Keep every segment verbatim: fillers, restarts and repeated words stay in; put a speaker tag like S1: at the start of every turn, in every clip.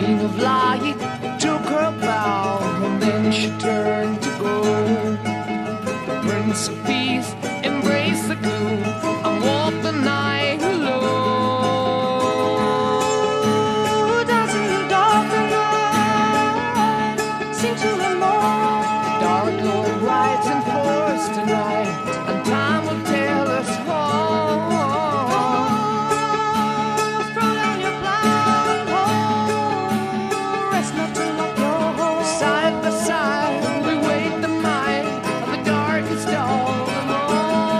S1: queen of light took her bow, and then she turned to go. The prince of peace embraced the gloom and walked the night alone.
S2: Dancing in the dark of night, sing to the morn.
S1: Dark Lord rides in force tonight, and time will tell us all.
S2: Throw down your blindfold, rest not to lock your hold.
S1: Side by side, we wait the night of the darkest of them all.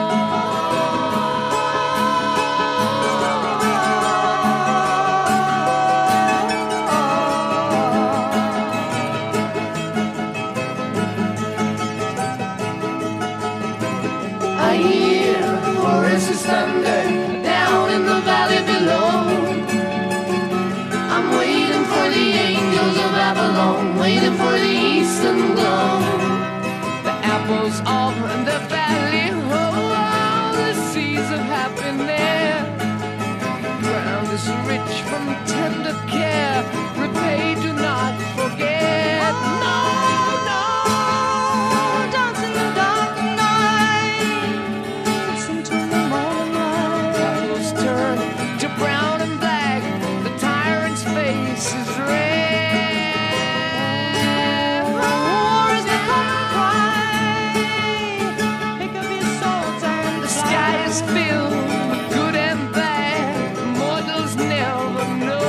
S1: I hear forests thunder down in the valley below. I'm waiting for the angels of Avalon, waiting for the eastern glow. The apples of the valley, oh, all the seeds of happiness. Ground is rich from tender care, repay, do not forget. No, no.
S2: Dance in the dark of night, sing to the morning light.
S1: Apples turn to brown and black, the tyrant's face is red.
S2: War is the common cry, pick up your swords and
S1: The sky is filled with good and bad, mortals never know.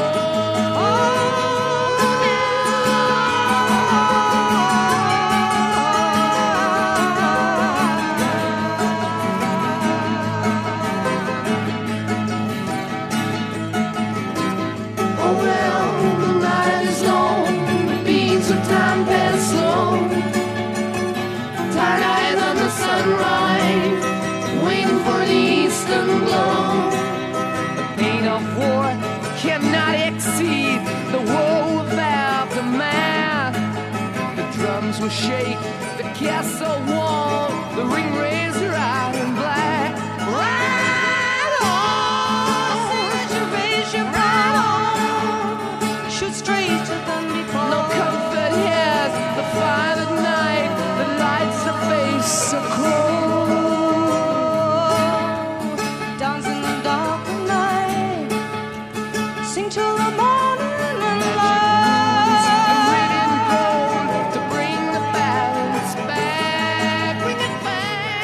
S1: Oh well, the night is long, the beats of time pass slow. Tired eyes on the sunrise, waiting for the eastern glow. The pain of war cannot exceed the woe of aftermath. The drums will shake, the castle wall, the ring razor iron black. Ride on!
S2: Raise your, raise your right arm, shoot straight to thunder fall.
S1: No comfort here, the fire at night, the lights the face so cold.
S2: Dance in the dark of night, sing till the morning light.
S1: Red and gold to bring the balance back, bring it back.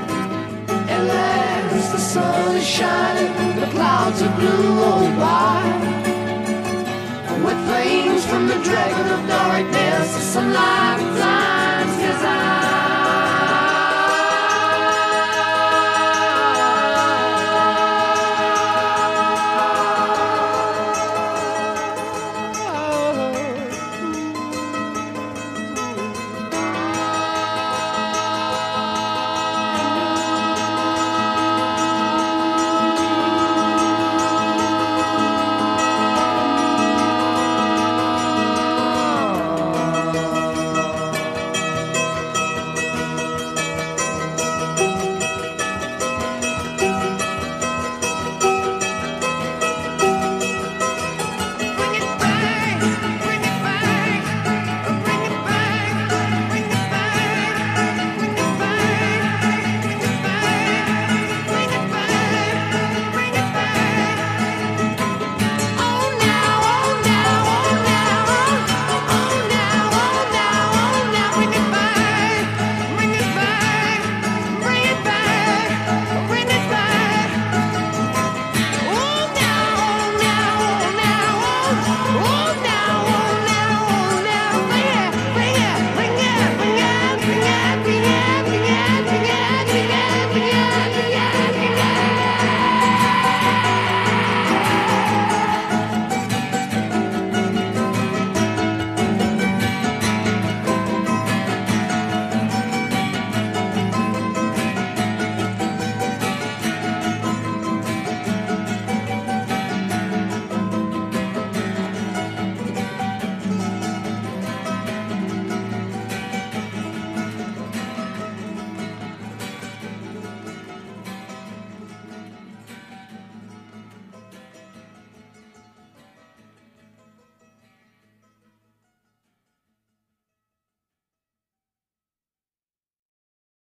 S1: At last the sun is shining, the clouds are blue roll by.